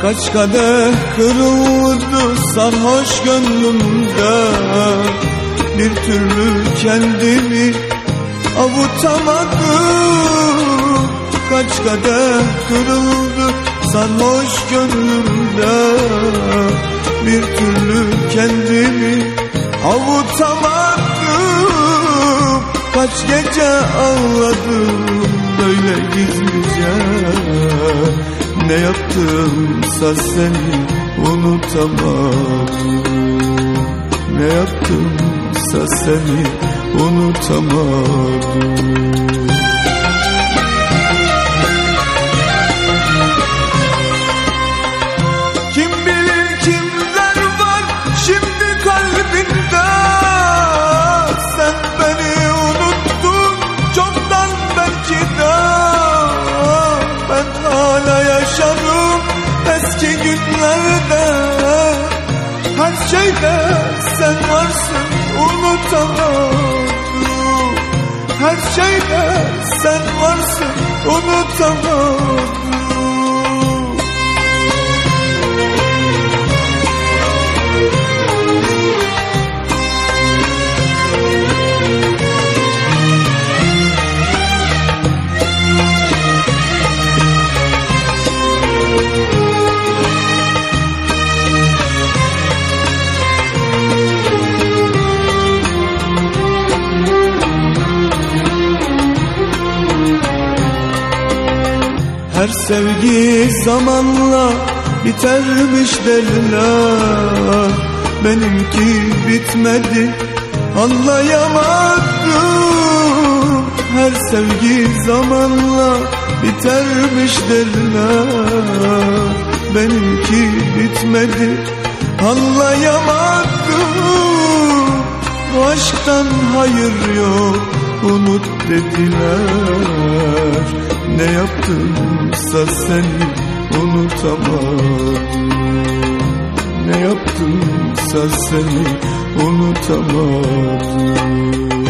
Kaç kadeh kırıldı sarhoş gönlümde, bir türlü kendimi avutamadım. Kaç kadeh kırıldı sarhoş gönlümde, bir türlü kendimi avutamadım. Kaç gece ağladım böyle gizlice, ne yaptımsa seni unutamadım. Ne yaptımsa seni unutamadım. Kim bilir kimler var şimdi kalbinde, sen beni unuttun çoktan belki de. Ben hala yaşarım eski günlerde, her şeyde sen varsın unutamadım. Her şeyde sen varsın unutamadım. Her sevgi zamanla bitermiş derler, benimki bitmedi anlayamadım. Her sevgi zamanla bitermiş derler, benimki bitmedi anlayamadım. Bu aşktan hayır yok unut dediler, ne yaptımsa seni unutamadım. Ne yaptımsa seni unutamadım.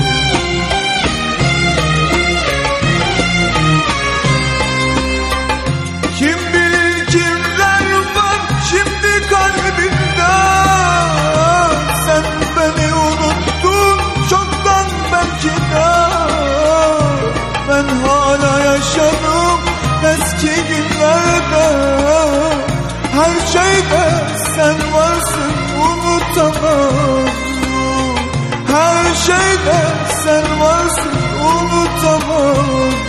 Kim bilir kimler var şimdi kalbinde, sen beni unuttun çoktan belki de. Ben hala yaşadım eski günlerde, her şeyde sen varsın unutamadım. Her şeyde sen varsın unutamadım.